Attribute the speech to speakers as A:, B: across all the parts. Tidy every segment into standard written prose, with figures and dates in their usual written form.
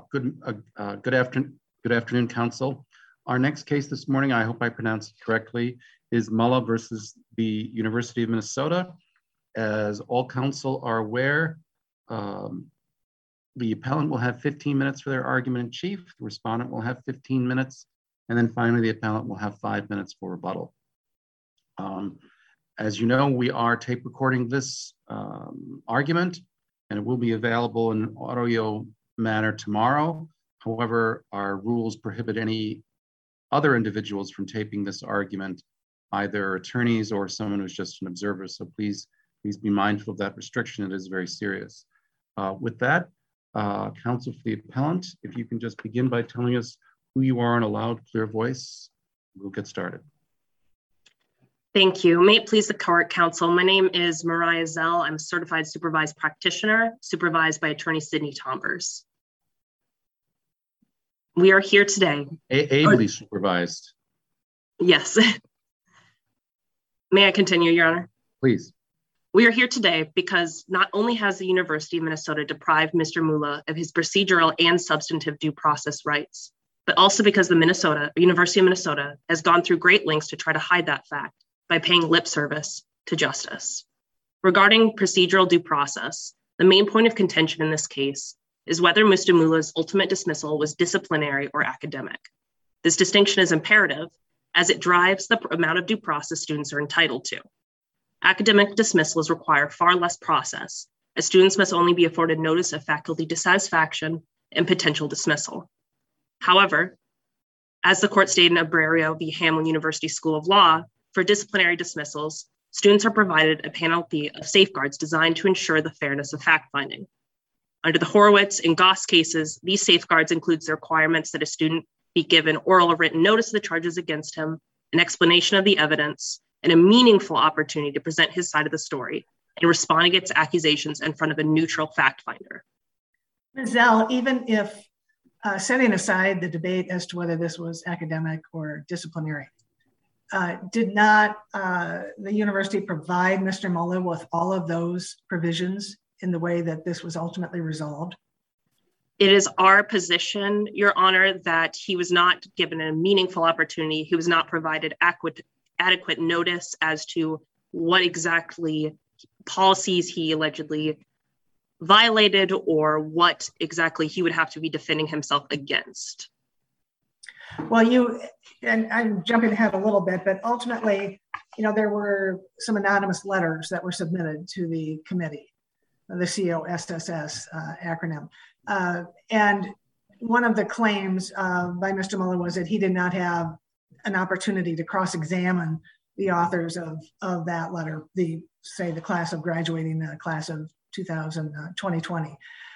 A: Good afternoon, Council. Our next case this morning, I hope I pronounced it correctly, is Mulla versus the University of Minnesota. As all council are aware, the appellant will have 15 minutes for their argument in chief. The respondent will have 15 minutes. And then finally, the appellant will have 5 minutes for rebuttal. As you know, we are tape recording this argument, and it will be available in audio manner tomorrow. However, our rules prohibit any other individuals from taping this argument, either attorneys or someone who's just an observer. So please be mindful of that restriction. It is very serious. With that, counsel for the appellant, if you can just begin by telling us who you are in a loud, clear voice, we'll get started.
B: Thank you. May it please the court, counsel. My name is Mariah Zell. I'm a certified supervised practitioner, supervised by attorney Sydney Tombers. We are here today.
A: Ably supervised.
B: Yes. May I continue, Your Honor?
A: Please.
B: We are here today because not only has the University of Minnesota deprived Mr. Mulla of his procedural and substantive due process rights, but also because the University of Minnesota has gone through great lengths to try to hide that fact by paying lip service to justice. Regarding procedural due process, the main point of contention in this case is whether Mr. Mulla's ultimate dismissal was disciplinary or academic. This distinction is imperative as it drives the amount of due process students are entitled to. Academic dismissals require far less process, as students must only be afforded notice of faculty dissatisfaction and potential dismissal. However, as the court stated in Abreu v. Hamline University School of Law, for disciplinary dismissals, students are provided a panoply of safeguards designed to ensure the fairness of fact-finding. Under the Horowitz and Goss cases, these safeguards include the requirements that a student be given oral or written notice of the charges against him, an explanation of the evidence, and a meaningful opportunity to present his side of the story and respond against accusations in front of a neutral fact finder.
C: Ms. Zell, even if setting aside the debate as to whether this was academic or disciplinary, did not the university provide Mr. Mulla with all of those provisions in the way that this was ultimately resolved?
B: It is our position, Your Honor, that he was not given a meaningful opportunity. He was not provided adequate notice as to what exactly policies he allegedly violated or what exactly he would have to be defending himself against.
C: Well, and I'm jumping ahead a little bit, but ultimately, there were some anonymous letters that were submitted to the committee, the COSSS acronym. And one of the claims by Mr. Mulla was that he did not have an opportunity to cross-examine the authors of that letter, the class of graduating class of 2020.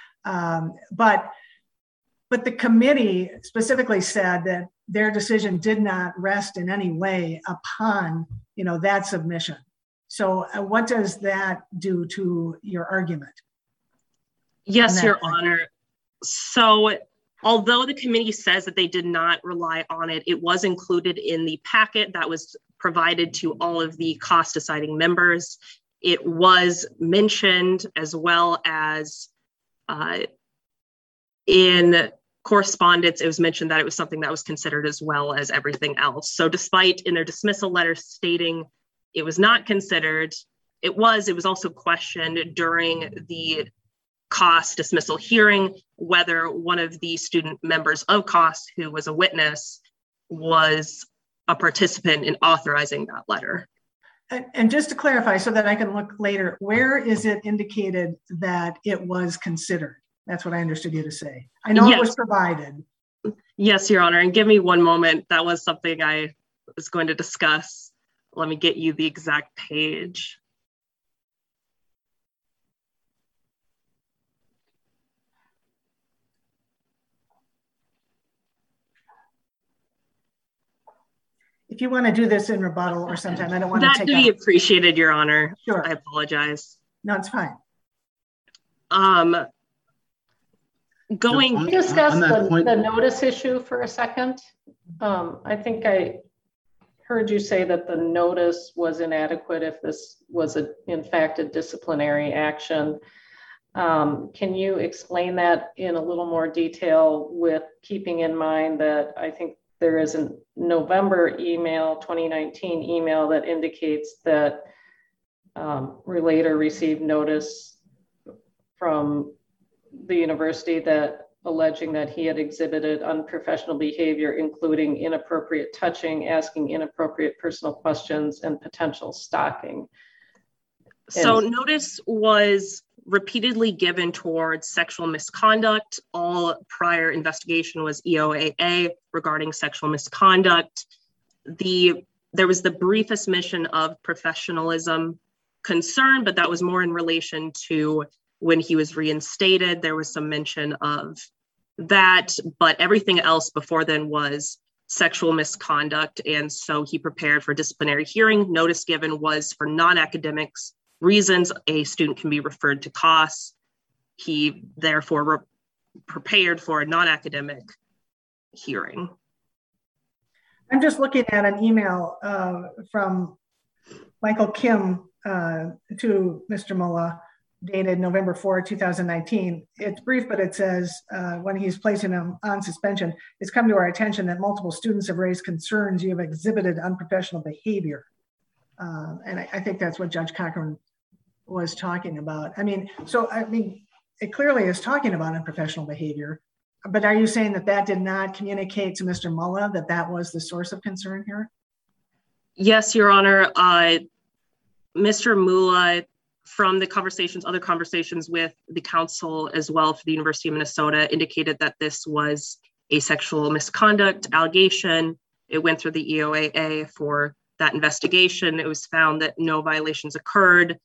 C: But the committee specifically said that their decision did not rest in any way upon, that submission. So what does that do to your argument?
B: Yes, Your Honor. So although the committee says that they did not rely on it, it was included in the packet that was provided to all of the cost deciding members. It was mentioned as well as in correspondence, it was mentioned that it was something that was considered as well as everything else. So despite in their dismissal letter stating it was not considered, it was also questioned during the cost dismissal hearing whether one of the student members of cost who was a witness was a participant in authorizing that letter.
C: And just to clarify so that I can look later, where is it indicated that it was considered? That's what I understood you to say. I know It was provided.
B: Yes, Your Honor, and give me one moment. That was something I was going to discuss. Let me get you the exact page.
C: If you want to do this in rebuttal or sometime, I don't want to take
B: that. That would be appreciated, Your Honor.
C: Sure.
B: I apologize.
C: No, it's fine.
B: Going
D: Can we discuss the notice issue for a second? I think I heard you say that the notice was inadequate if this was in fact a disciplinary action. Can you explain that in a little more detail, with keeping in mind that I think there is a November email, 2019 email, that indicates that Relator received notice from the university that alleging that he had exhibited unprofessional behavior, including inappropriate touching, asking inappropriate personal questions, and potential stalking.
B: So notice was repeatedly given towards sexual misconduct. All prior investigation was EOAA regarding sexual misconduct. There was the briefest mention of professionalism concern, but that was more in relation to when he was reinstated. There was some mention of that, but everything else before then was sexual misconduct. And so he prepared for disciplinary hearing. Notice given was for non-academics reasons a student can be referred to COS. He therefore prepared for a non-academic hearing.
C: I'm just looking at an email from Michael Kim to Mr. Mullah, dated November 4, 2019. It's brief, but it says when he's placing him on suspension, it's come to our attention that multiple students have raised concerns you have exhibited unprofessional behavior. And I think that's what Judge Cochran was talking about. It clearly is talking about unprofessional behavior, but are you saying that that did not communicate to Mr. Mullah that that was the source of concern here?
B: Yes, Your Honor. Mr. Mullah, from the other conversations with the council as well for the University of Minnesota, indicated that this was a sexual misconduct allegation. It went through the EOAA for that investigation. It was found that no violations occurred.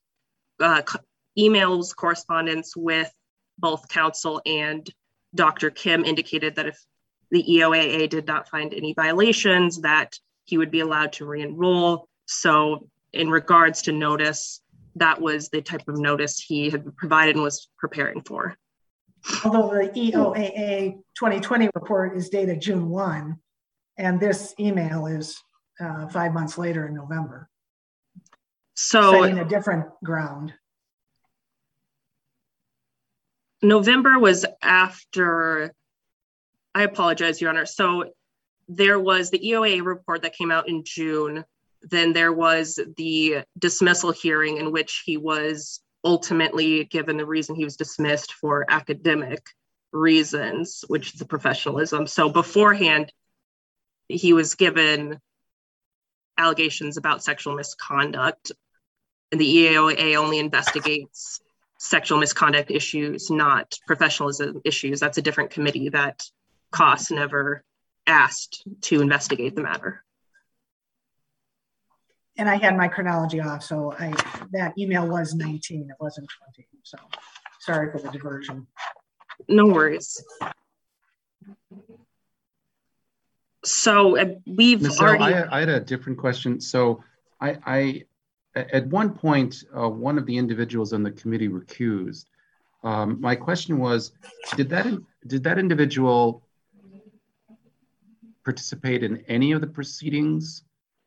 B: Emails, correspondence with both council and Dr. Kim indicated that if the EOAA did not find any violations, that he would be allowed to re-enroll. So in regards to notice, that was the type of notice he had provided and was preparing for.
C: Although the EOAA 2020 report is dated June 1, and this email is 5 months later in November. So citing a different ground.
B: November was after, I apologize, Your Honor. So there was the EOAA report that came out in June. Then there was the dismissal hearing in which he was ultimately given the reason he was dismissed for academic reasons, which is the professionalism. So beforehand, he was given allegations about sexual misconduct, and the EOAA only investigates sexual misconduct issues, not professionalism issues. That's a different committee that COS never asked to investigate the matter.
C: And I had my chronology off, so that email was 19, it wasn't 20. So sorry for the diversion.
B: No worries. So we've already.
A: I had a different question. So I at one point, one of the individuals on the committee recused. My question was, did that individual participate in any of the proceedings?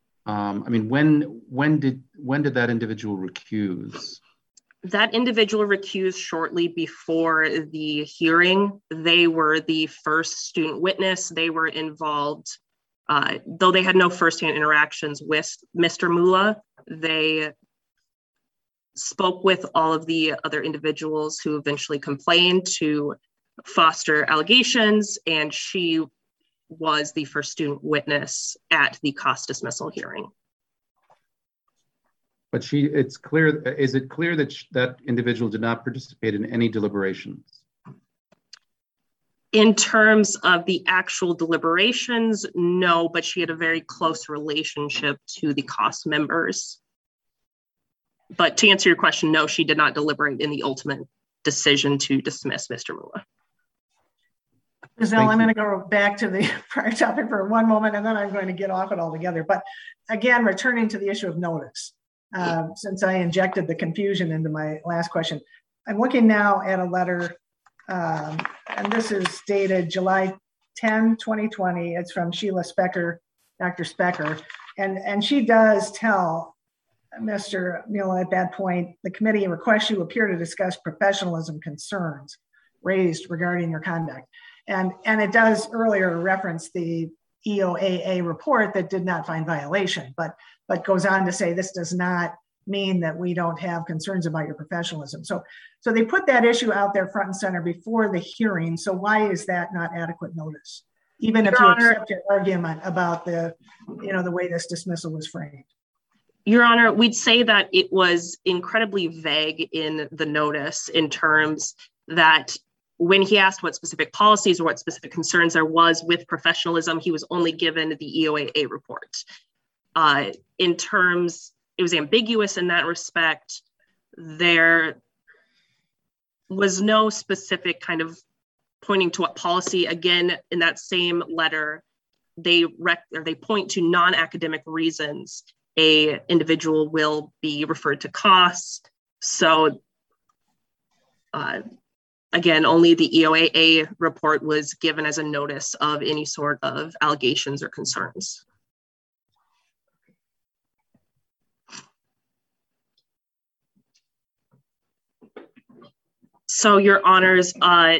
A: When did that individual recuse?
B: That individual recused shortly before the hearing. They were the first student witness. They were involved, though they had no firsthand interactions with Mr. Mullah. They spoke with all of the other individuals who eventually complained to foster allegations, and she was the first student witness at the COS dismissal hearing.
A: But it's clear, is it clear that that individual did not participate in any deliberations?
B: In terms of the actual deliberations, no, but she had a very close relationship to the COS members. But to answer your question, no, she did not deliberate in the ultimate decision to dismiss Mr. Mullah.
C: Giselle, I'm going to go back to the prior topic for one moment, and then I'm going to get off it altogether. But again, returning to the issue of notice, since I injected the confusion into my last question, I'm looking now at a letter, and this is dated July 10, 2020. It's from Sheila Specker, Dr. Specker, and she does tell Mr. Mula, at that point, the committee requests you appear to discuss professionalism concerns raised regarding your conduct. And it does earlier reference the EOAA report that did not find violation, but goes on to say this does not mean that we don't have concerns about your professionalism. So they put that issue out there front and center before the hearing. So why is that not adequate notice? Even if you accept your argument about the way this dismissal was framed.
B: Your Honor, we'd say that it was incredibly vague in the notice in terms that when he asked what specific policies or what specific concerns there was with professionalism, he was only given the EOAA report. In terms, it was ambiguous in that respect. There was no specific kind of pointing to what policy. Again, in that same letter, they point to non-academic reasons a individual will be referred to costs. So again, only the EOAA report was given as a notice of any sort of allegations or concerns. So, Your Honors,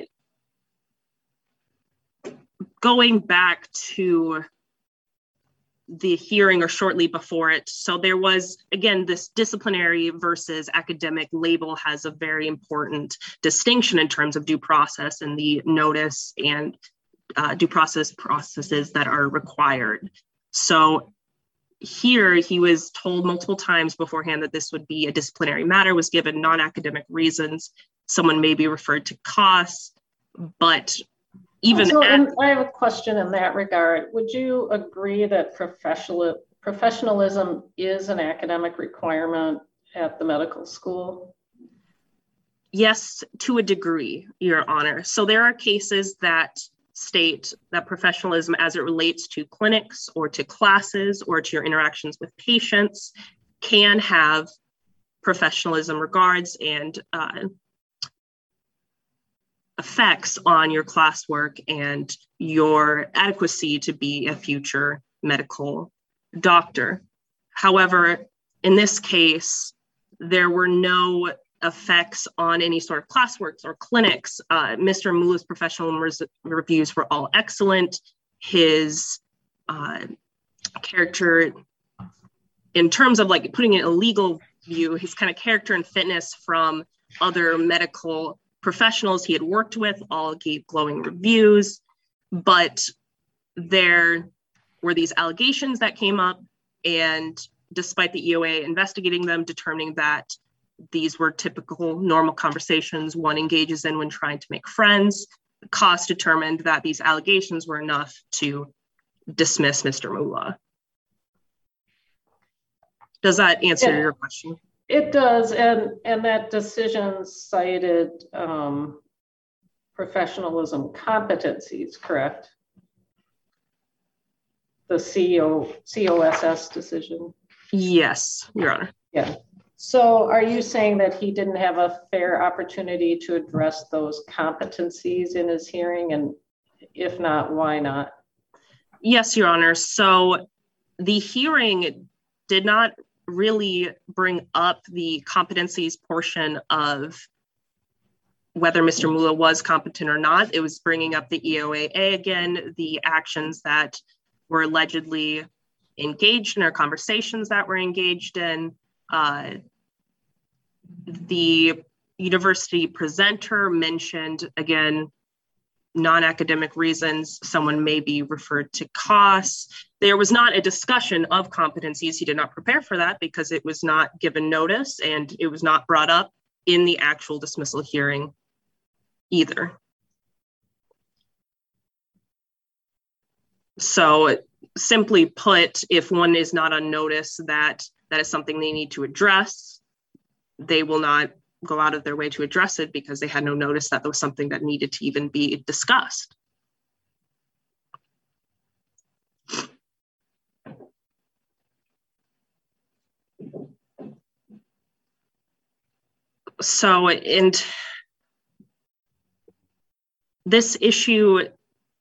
B: going back to the hearing or shortly before it, so there was, again, this disciplinary versus academic label has a very important distinction in terms of due process and the notice and due processes that are required. So here he was told multiple times beforehand that this would be a disciplinary matter, was given non-academic reasons. Someone may be referred to costs, but even
D: I have a question in that regard. Would you agree that professionalism is an academic requirement at the medical school?
B: Yes, to a degree, Your Honor. So there are cases that state that professionalism as it relates to clinics or to classes or to your interactions with patients can have professionalism regards and effects on your classwork and your adequacy to be a future medical doctor. However, in this case, there were no effects on any sort of classworks or clinics. Mr. Mula's professional reviews were all excellent. His character, in terms of like putting in a legal view, his kind of character and fitness from other medical professionals he had worked with all gave glowing reviews, but there were these allegations that came up, and despite the EOA investigating them, determining that these were typical normal conversations one engages in when trying to make friends, the cost determined that these allegations were enough to dismiss Mr. Mula. Does that answer your question?
D: It does, and that decision cited professionalism competencies, correct? The COSS decision?
B: Yes, Your Honor.
D: Yeah. So are you saying that he didn't have a fair opportunity to address those competencies in his hearing? And if not, why not?
B: Yes, Your Honor. So the hearing did not really bring up the competencies portion of whether Mr. Mula was competent or not. It was bringing up the EOAA again, the actions that were allegedly engaged in or conversations that were engaged in. The university presenter mentioned, again, non-academic reasons, someone may be referred to costs. There was not a discussion of competencies. He did not prepare for that because it was not given notice and it was not brought up in the actual dismissal hearing either. So simply put, if one is not on notice that that is something they need to address, they will not go out of their way to address it because they had no notice that there was something that needed to even be discussed. So, and this issue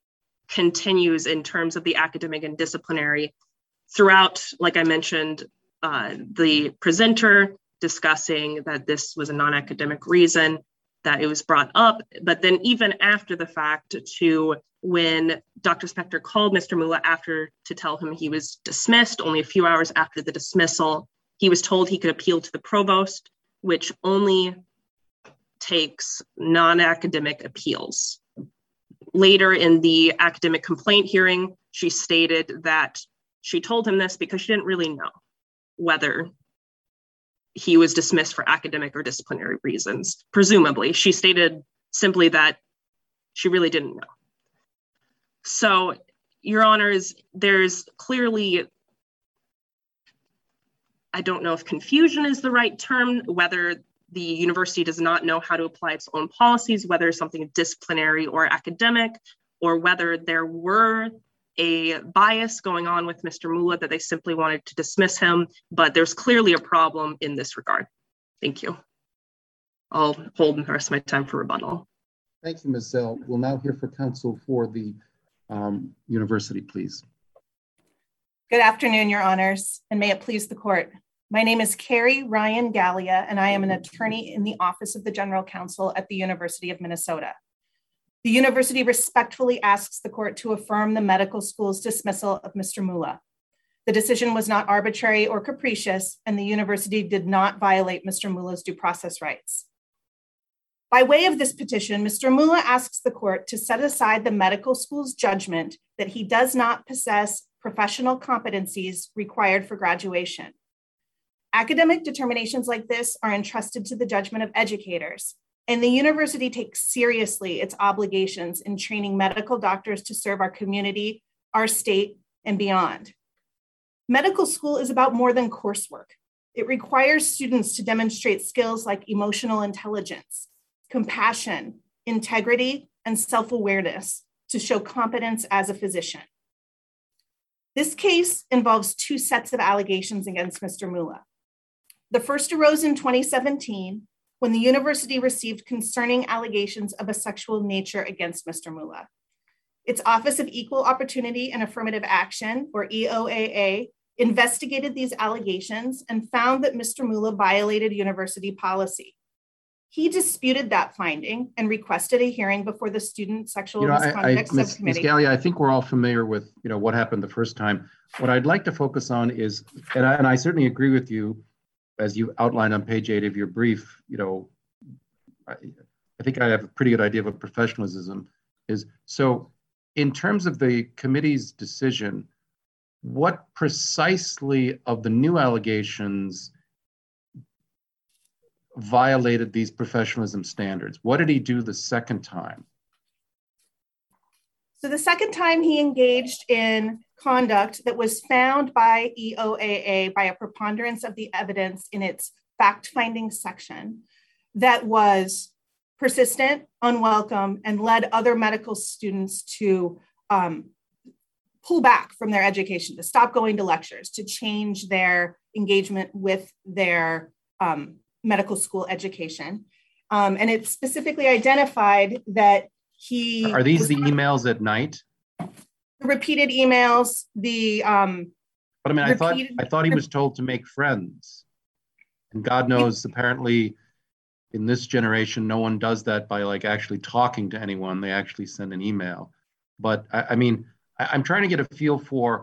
B: continues in terms of the academic and disciplinary throughout, like I mentioned, the presenter discussing that this was a non-academic reason that it was brought up. But then even after the fact, to when Dr. Spector called Mr. Mula after to tell him he was dismissed, only a few hours after the dismissal, he was told he could appeal to the provost, which only takes non-academic appeals. Later in the academic complaint hearing, she stated that she told him this because she didn't really know whether he was dismissed for academic or disciplinary reasons. Presumably, she stated simply that she really didn't know. So, Your Honors, there's clearly, I don't know if confusion is the right term, whether the university does not know how to apply its own policies, whether something is disciplinary or academic, or whether there were a bias going on with Mr. Mula that they simply wanted to dismiss him, but there's clearly a problem in this regard. Thank you. I'll hold the rest of my time for rebuttal.
A: Thank you, Ms. Zell. We'll now hear from counsel for the university, please.
E: Good afternoon, Your Honors, and may it please the court. My name is Carrie Ryan Gallia, and I am an attorney in the Office of the General Counsel at the University of Minnesota. The university respectfully asks the court to affirm the medical school's dismissal of Mr. Mula. The decision was not arbitrary or capricious, and the university did not violate Mr. Mula's due process rights. By way of this petition, Mr. Mula asks the court to set aside the medical school's judgment that he does not possess professional competencies required for graduation. Academic determinations like this are entrusted to the judgment of educators, and the university takes seriously its obligations in training medical doctors to serve our community, our state, and beyond. Medical school is about more than coursework. It requires students to demonstrate skills like emotional intelligence, compassion, integrity, and self-awareness to show competence as a physician. This case involves two sets of allegations against Mr. Mula. The first arose in 2017 when the university received concerning allegations of a sexual nature against Mr. Mula. Its Office of Equal Opportunity and Affirmative Action, or EOAA, investigated these allegations and found that Mr. Mula violated university policy. He disputed that finding and requested a hearing before the Student Sexual Misconduct Subcommittee.
A: Ms. Gallia, I think we're all familiar with what happened the first time. What I'd like to focus on is, and I certainly agree with you, as you outlined on page 8 of your brief, I think I have a pretty good idea of what professionalism is. So in terms of the committee's decision, what precisely of the new allegations violated these professionalism standards? What did he do the second time?
E: So the second time he engaged in conduct that was found by EOAA by a preponderance of the evidence in its fact-finding section that was persistent, unwelcome, and led other medical students to pull back from their education, to stop going to lectures, to change their engagement with their medical school education. And it specifically identified that he—
A: Are these the emails at night?
E: The repeated emails, the—
A: But I mean, I thought he was told to make friends. And God knows, apparently, in this generation, no one does that by actually talking to anyone. They actually send an email. But I mean, I'm trying to get a feel for,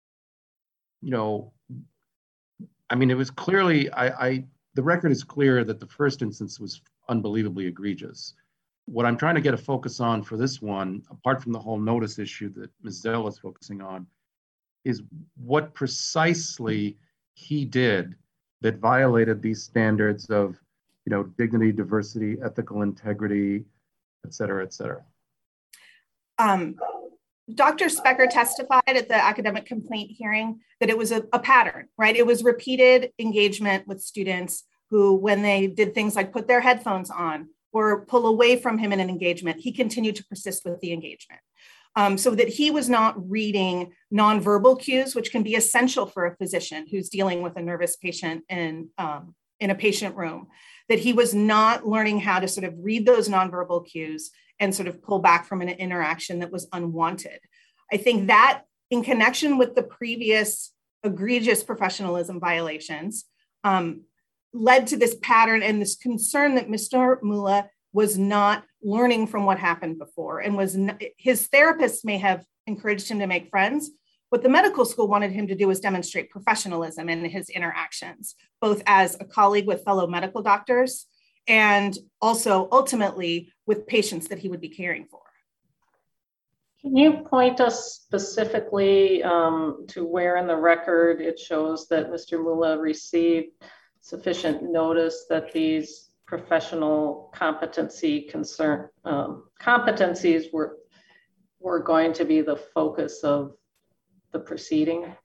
A: I mean, it was clearly, the record is clear that the first instance was unbelievably egregious. What I'm trying to get a focus on for this one, apart from the whole notice issue that Ms. Zell is focusing on, is what precisely he did that violated these standards of, dignity, diversity, ethical integrity, et cetera, et cetera.
E: Dr. Specker testified at the academic complaint hearing that it was a pattern, right? It was repeated engagement with students who, when they did things like put their headphones on or pull away from him in an engagement, he continued to persist with the engagement. So that he was not reading nonverbal cues, which can be essential for a physician who's dealing with a nervous patient in a patient room, that he was not learning how to sort of read those nonverbal cues and sort of pull back from an interaction that was unwanted. I think that in connection with the previous egregious professionalism violations, led to this pattern and this concern that Mr. Mula was not learning from what happened before, and his therapist may have encouraged him to make friends. What the medical school wanted him to do was demonstrate professionalism in his interactions, both as a colleague with fellow medical doctors and also ultimately with patients that he would be caring for.
D: Can you point us specifically to where in the record it shows that Mr. Mula received sufficient notice that these professional competencies were going to be the focus of the proceeding?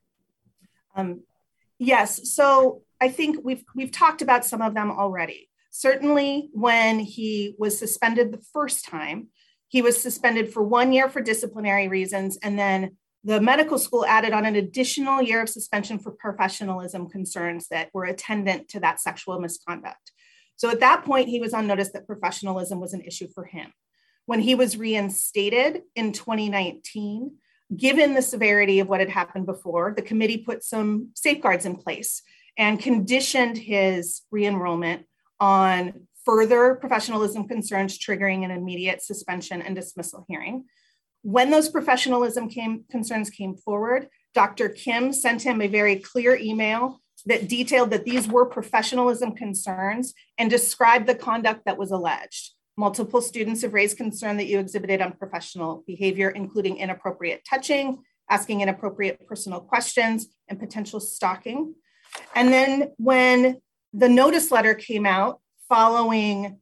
E: Yes, so I think we've talked about some of them already. Certainly when he was suspended the first time, he was suspended for 1 year for disciplinary reasons, and then the medical school added on an additional year of suspension for professionalism concerns that were attendant to that sexual misconduct. So at that point, he was on notice that professionalism was an issue for him. When he was reinstated in 2019, given the severity of what had happened before, the committee put some safeguards in place and conditioned his re-enrollment on further professionalism concerns triggering an immediate suspension and dismissal hearing. When those professionalism concerns came forward, Dr. Kim sent him a very clear email that detailed that these were professionalism concerns and described the conduct that was alleged. Multiple students have raised concern that you exhibited unprofessional behavior, including inappropriate touching, asking inappropriate personal questions, and potential stalking. And then when the notice letter came out following,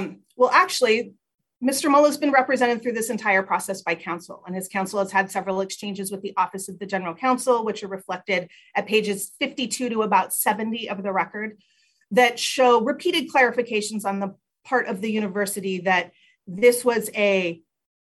E: Mr. Mula has been represented through this entire process by counsel, and his counsel has had several exchanges with the Office of the General Counsel, which are reflected at pages 52 to about 70 of the record, that show repeated clarifications on the part of the university that this was a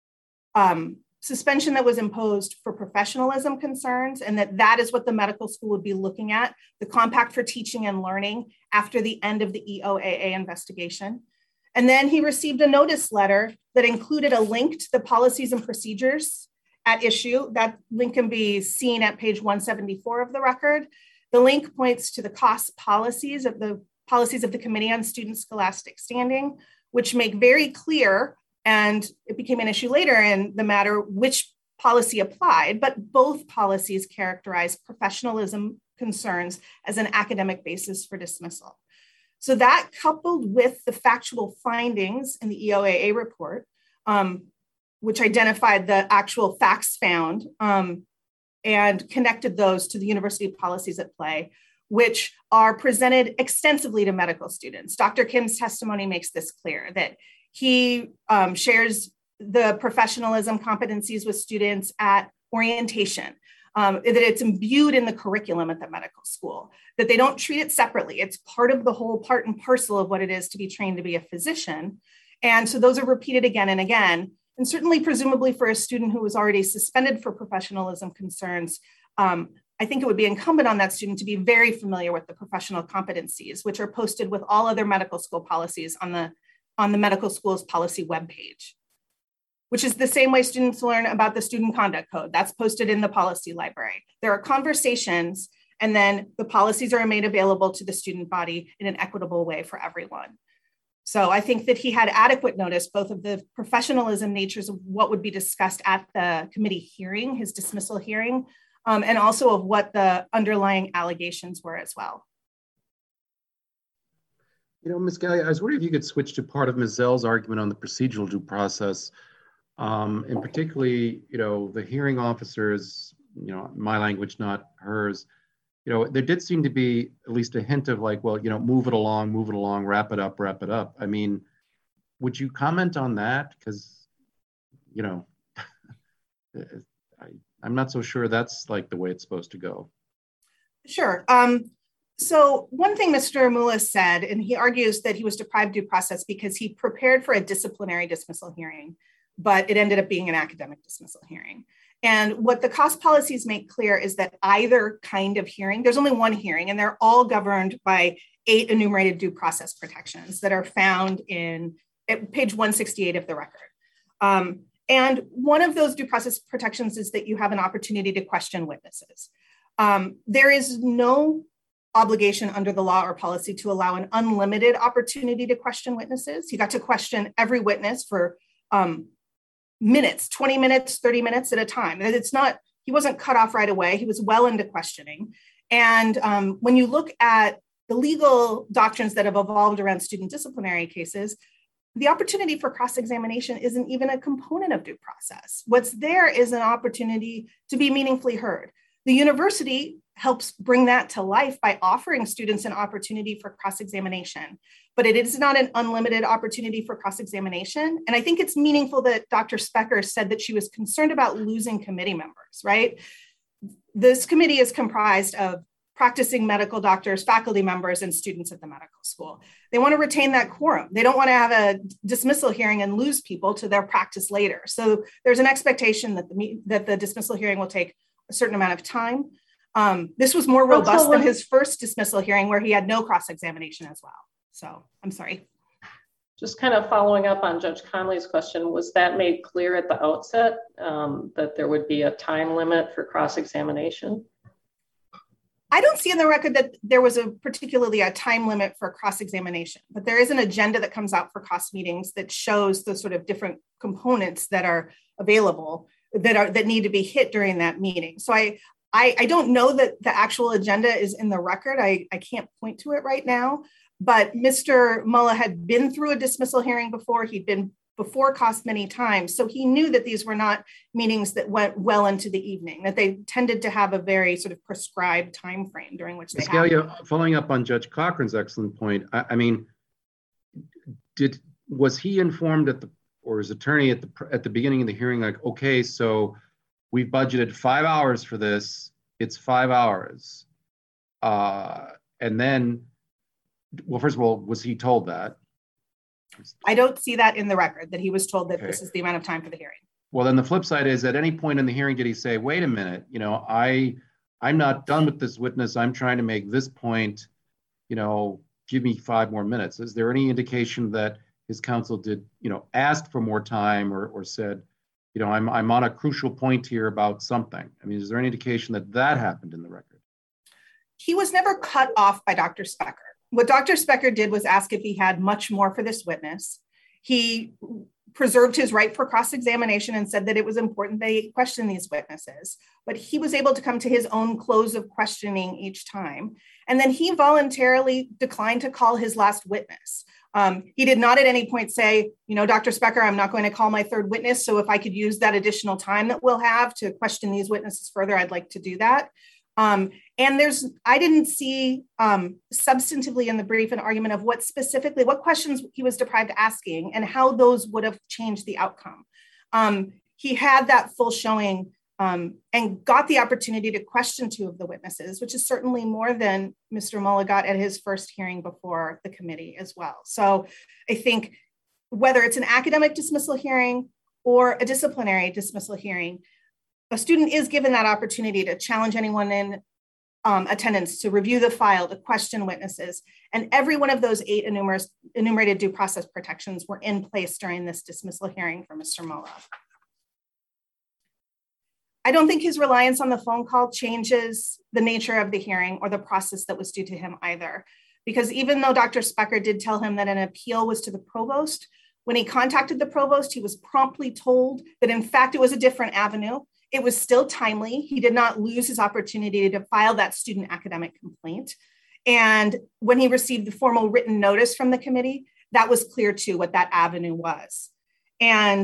E: suspension that was imposed for professionalism concerns, and that is what the medical school would be looking at, the Compact for Teaching and Learning, after the end of the EOAA investigation. And then he received a notice letter that included a link to the policies and procedures at issue. That link can be seen at page 174 of the record. The link points to the cost policies of the Committee on Student Scholastic Standing, which make very clear, and it became an issue later in the matter, which policy applied, but both policies characterize professionalism concerns as an academic basis for dismissal. So that, coupled with the factual findings in the EOAA report, which identified the actual facts found and connected those to the university policies at play, which are presented extensively to medical students. Dr. Kim's testimony makes this clear, that he shares the professionalism competencies with students at orientation, that it's imbued in the curriculum at the medical school, that they don't treat it separately. It's part of the whole part and parcel of what it is to be trained to be a physician. And so those are repeated again and again. And certainly, presumably for a student who was already suspended for professionalism concerns, I think it would be incumbent on that student to be very familiar with the professional competencies, which are posted with all other medical school policies on the medical school's policy webpage, which is the same way students learn about the student conduct code. That's posted in the policy library. There are conversations, and then the policies are made available to the student body in an equitable way for everyone. So I think that he had adequate notice, both of the professionalism natures of what would be discussed at the committee hearing, his dismissal hearing, and also of what the underlying allegations were as well.
A: You know, Ms. Gallia, I was wondering if you could switch to part of Ms. Zell's argument on the procedural due process, and particularly, you know, the hearing officers, you know, my language, not hers. You know, there did seem to be at least a hint of like, well, you know, move it along, wrap it up. I mean, would you comment on that? Because, you know, I'm not so sure that's like the way it's supposed to go.
E: Sure. So one thing Mr. Mula said, and he argues that he was deprived due process because he prepared for a disciplinary dismissal hearing, but it ended up being an academic dismissal hearing. And what the cost policies make clear is that either kind of hearing, there's only one hearing, and they're all governed by 8 enumerated due process protections that are found at page 168 of the record. And one of those due process protections is that you have an opportunity to question witnesses. There is no obligation under the law or policy to allow an unlimited opportunity to question witnesses. He got to question every witness for minutes, 20 minutes, 30 minutes at a time. He wasn't cut off right away. He was well into questioning. And when you look at the legal doctrines that have evolved around student disciplinary cases, the opportunity for cross-examination isn't even a component of due process. What's there is an opportunity to be meaningfully heard. The university helps bring that to life by offering students an opportunity for cross-examination, but it is not an unlimited opportunity for cross-examination. And I think it's meaningful that Dr. Specker said that she was concerned about losing committee members, right? This committee is comprised of practicing medical doctors, faculty members, and students at the medical school. They want to retain that quorum. They don't want to have a dismissal hearing and lose people to their practice later. So there's an expectation that the dismissal hearing will take a certain amount of time. This was more robust than his first dismissal hearing where he had no cross-examination as well. So I'm sorry.
D: Just kind of following up on Judge Conley's question, was that made clear at the outset that there would be a time limit for cross-examination?
E: I don't see in the record that there was particularly a time limit for cross-examination, but there is an agenda that comes out for COS meetings that shows the sort of different components that are available that need to be hit during that meeting. So I don't know that the actual agenda is in the record. I can't point to it right now, but Mr. Mullah had been through a dismissal hearing before. He'd been before COS many times. So he knew that these were not meetings that went well into the evening, that they tended to have a very sort of prescribed time frame during which they happened.
A: Following up on Judge Cochran's excellent point, I mean, was he informed or his attorney at the beginning of the hearing, like, okay, so we've budgeted 5 hours for this, it's 5 hours. And then, well, first of all, was he told that?
E: I don't see that in the record, that he was told that this is the amount of time for the hearing.
A: Well, then the flip side is, at any point in the hearing, did he say, wait a minute, I'm not done with this witness. I'm trying to make this point, give me 5 more minutes. Is there any indication that his counsel did, asked for more time or said, I'm on a crucial point here about something? I mean, is there any indication that happened in the record?
E: He was never cut off by Dr. Specker. What Dr. Specker did was ask if he had much more for this witness. He preserved his right for cross-examination and said that it was important they question these witnesses, but he was able to come to his own close of questioning each time. And then he voluntarily declined to call his last witness. He did not at any point say, Dr. Specker, I'm not going to call my third witness. So if I could use that additional time that we'll have to question these witnesses further, I'd like to do that. And I didn't see substantively in the brief an argument of what questions he was deprived asking and how those would have changed the outcome. He had that full showing and got the opportunity to question 2 of the witnesses, which is certainly more than Mr. Mullah got at his first hearing before the committee as well. So I think whether it's an academic dismissal hearing or a disciplinary dismissal hearing, a student is given that opportunity to challenge anyone in attendance, to review the file, to question witnesses. And every one of those 8 enumerated due process protections were in place during this dismissal hearing for Mr. Mullah. I don't think his reliance on the phone call changes the nature of the hearing or the process that was due to him either. Because even though Dr. Specker did tell him that an appeal was to the provost, when he contacted the provost, he was promptly told that in fact it was a different avenue. It was still timely. He did not lose his opportunity to file that student academic complaint. And when he received the formal written notice from the committee, that was clear too what that avenue was. And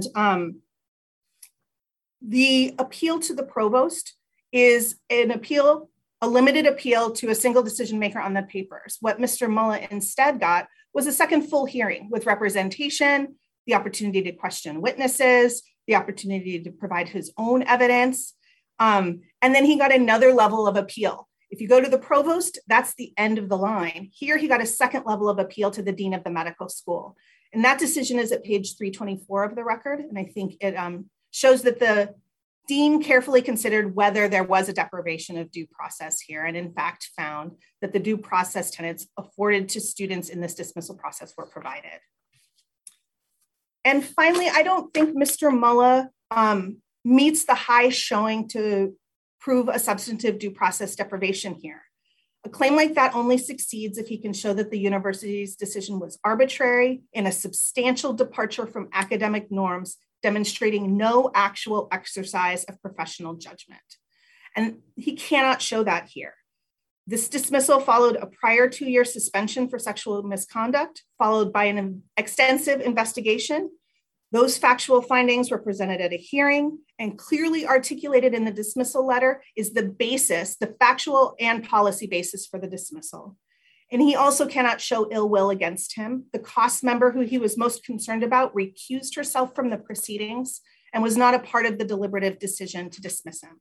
E: the appeal to the provost is an appeal, a limited appeal to a single decision maker on the papers. What Mr. Mullah instead got was a second full hearing with representation, the opportunity to question witnesses, the opportunity to provide his own evidence. And then he got another level of appeal. If you go to the provost, that's the end of the line. Here, he got a second level of appeal to the dean of the medical school. And that decision is at page 324 of the record. And I think it shows that the dean carefully considered whether there was a deprivation of due process here, and in fact found that the due process tenets afforded to students in this dismissal process were provided. And finally, I don't think Mr. Mullah meets the high showing to prove a substantive due process deprivation here. A claim like that only succeeds if he can show that the university's decision was arbitrary and a substantial departure from academic norms, demonstrating no actual exercise of professional judgment. And he cannot show that here. This dismissal followed a prior 2-year suspension for sexual misconduct, followed by an extensive investigation. Those factual findings were presented at a hearing and clearly articulated in the dismissal letter is the basis, the factual and policy basis for the dismissal. And he also cannot show ill will against him. The COST member who he was most concerned about recused herself from the proceedings and was not a part of the deliberative decision to dismiss him.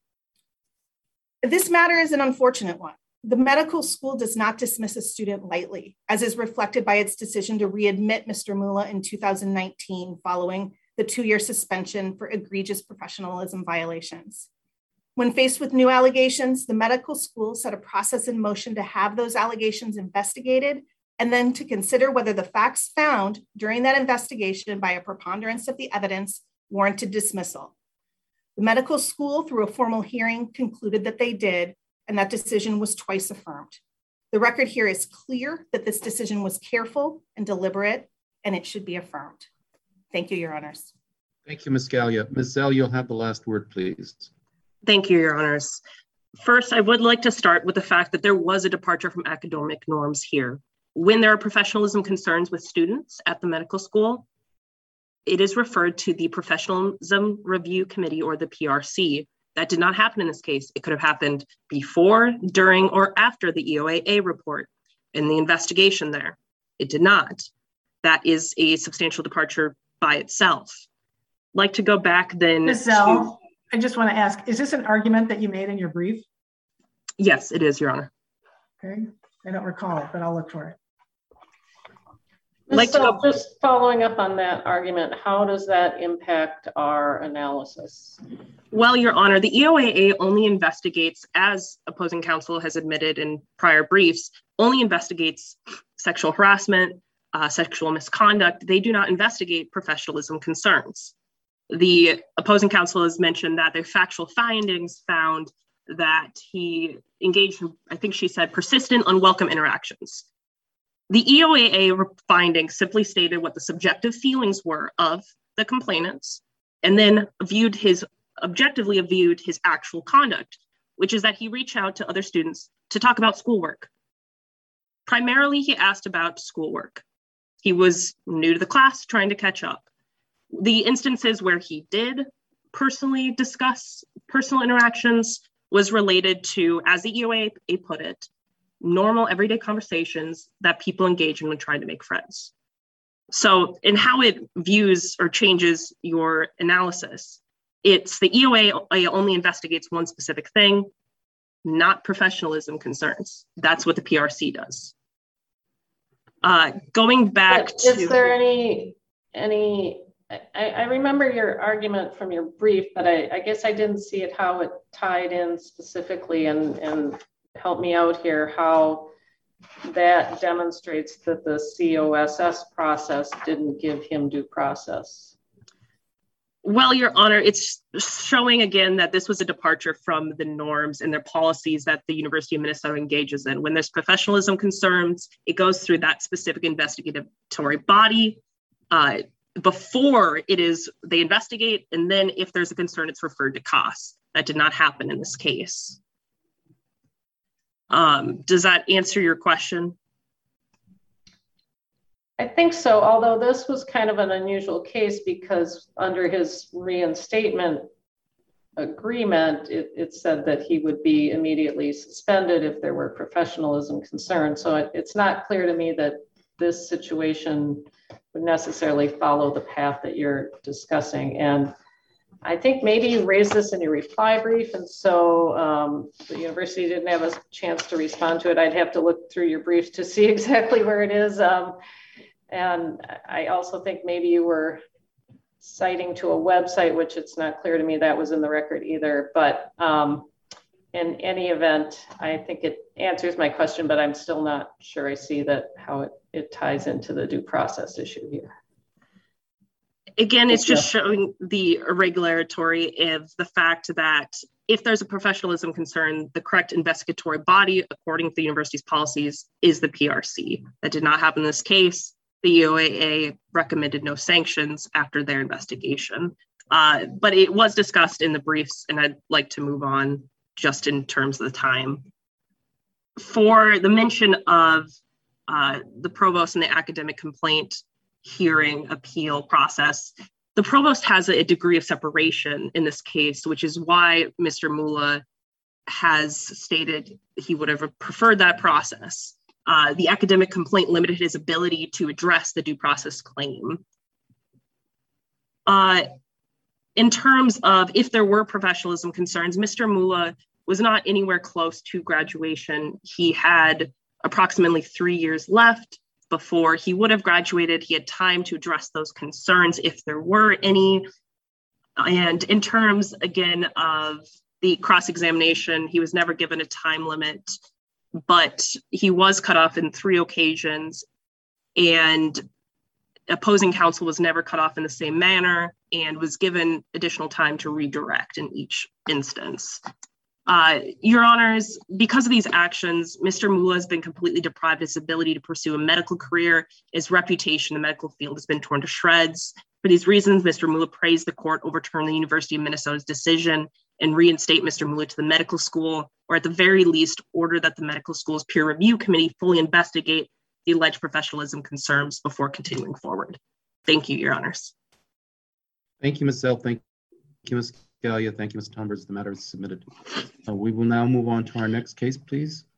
E: This matter is an unfortunate one. The medical school does not dismiss a student lightly, as is reflected by its decision to readmit Mr. Mula in 2019 following the 2-year suspension for egregious professionalism violations. When faced with new allegations, the medical school set a process in motion to have those allegations investigated and then to consider whether the facts found during that investigation by a preponderance of the evidence warranted dismissal. The medical school, through a formal hearing, concluded that they did, and that decision was twice affirmed. The record here is clear that this decision was careful and deliberate, and it should be affirmed. Thank you, Your Honors.
A: Thank you, Ms. Gallia. Ms. Zell, you'll have the last word, please.
B: Thank you, Your Honors. First, I would like to start with the fact that there was a departure from academic norms here. When there are professionalism concerns with students at the medical school, it is referred to the Professionalism Review Committee, or the PRC. That did not happen in this case. It could have happened before, during, or after the EOAA report and the investigation there. It did not. That is a substantial departure by itself. I'd like to go back then.
C: Ms. Zell, I just want to ask, is this an argument that you made in your brief?
B: Yes, it is, Your Honor.
C: Okay, I don't recall it, but I'll look for it.
D: So just following up on that argument, how does that impact our analysis?
B: Well, Your Honor, the EOAA only investigates, as opposing counsel has admitted in prior briefs, only investigates sexual harassment, sexual misconduct. They do not investigate professionalism concerns. The opposing counsel has mentioned that their factual findings found that he engaged in, I think she said, persistent, unwelcome interactions. The EOAA findings simply stated what the subjective feelings were of the complainants, and then objectively viewed his actual conduct, which is that he reached out to other students to talk about schoolwork. Primarily, he asked about schoolwork. He was new to the class, trying to catch up. The instances where he did personally discuss personal interactions was related to, as the EOAA put it, normal everyday conversations that people engage in when trying to make friends. So in how it views or changes your analysis, it's the EOAA only investigates one specific thing, not professionalism concerns. That's what the PRC does. Going back to—
D: Is there I remember your argument from your brief, but I guess I didn't see it, how it tied in specifically, and help me out here, how that demonstrates that the COSS process didn't give him due process.
B: Well, Your Honor, it's showing again that this was a departure from the norms and their policies that the University of Minnesota engages in. When there's professionalism concerns, it goes through that specific investigatory body. Before they investigate, and then if there's a concern, it's referred to COSS. That did not happen in this case. Does that answer your question?
D: I think so, although this was kind of an unusual case because under his reinstatement agreement, it said that he would be immediately suspended if there were professionalism concerns. So it's not clear to me that this situation would necessarily follow the path that you're discussing. And I think maybe you raised this in your reply brief, and so the university didn't have a chance to respond to it. I'd have to look through your briefs to see exactly where it is. And I also think maybe you were citing to a website, which it's not clear to me that was in the record either. But in any event, I think it answers my question, but I'm still not sure I see that how it ties into the due process issue here.
B: Again, it's just showing the irregularity of the fact that if there's a professionalism concern, the correct investigatory body, according to the university's policies, is the PRC. That did not happen in this case. The EOAA recommended no sanctions after their investigation. But it was discussed in the briefs, and I'd like to move on just in terms of the time. For the mention of the provost and the academic complaint hearing appeal process, the provost has a degree of separation in this case, which is why Mr. Mula has stated he would have preferred that process. The academic complaint limited his ability to address the due process claim. In terms of if there were professionalism concerns, Mr. Mula was not anywhere close to graduation. He had approximately 3 years left before he would have graduated. He had time to address those concerns if there were any. And in terms, again, of the cross-examination, he was never given a time limit, but he was cut off in 3 occasions, and opposing counsel was never cut off in the same manner and was given additional time to redirect in each instance. Your Honors, because of these actions, Mr. Mula has been completely deprived of his ability to pursue a medical career. His reputation in the medical field has been torn to shreds. For these reasons, Mr. Mula prays the court overturn the University of Minnesota's decision and reinstate Mr. Mula to the medical school, or at the very least, order that the medical school's peer review committee fully investigate the alleged professionalism concerns before continuing forward. Thank you, Your Honors.
A: Thank you, Ms. Zell. Thank you, Ms. Gallia. Thank you, Ms. Tombers. The matter is submitted. We will now move on to our next case, please.